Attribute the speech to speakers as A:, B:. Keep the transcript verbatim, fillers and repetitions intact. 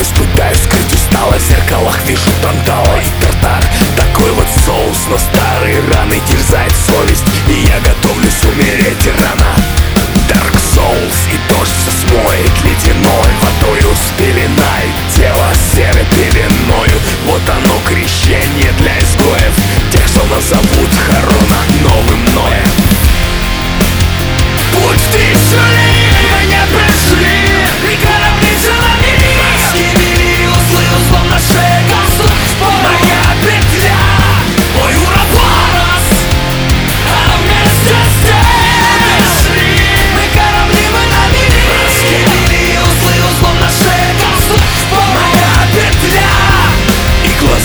A: Пытаюсь, пытаюсь скрыть усталость, в зеркалах вижу Тантала и Тартар. Такой вот соус, но старые раны терзает совесть, и я готовлюсь умереть рано. Dark Souls, и дождь все смоет ледяной водою, спеленает тело серой пеленою. Вот оно крещение для изгоев, тех, что назовут Харона новым